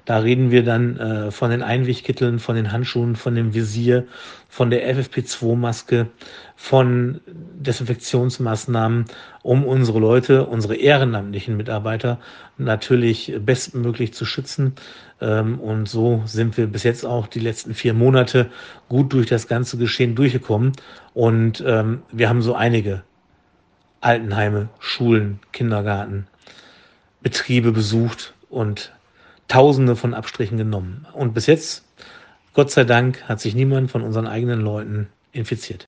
Da reden wir dann von den Einwegkitteln, von den Handschuhen, von dem Visier, von der FFP2-Maske, von Desinfektionsmaßnahmen, um unsere Leute, unsere ehrenamtlichen Mitarbeiter natürlich bestmöglich zu schützen. Und so sind wir bis jetzt auch die letzten 4 Monate gut durch das ganze Geschehen durchgekommen. Und wir haben so einige Altenheime, Schulen, Kindergarten, Betriebe besucht und Tausende von Abstrichen genommen. Und bis jetzt, Gott sei Dank, hat sich niemand von unseren eigenen Leuten infiziert.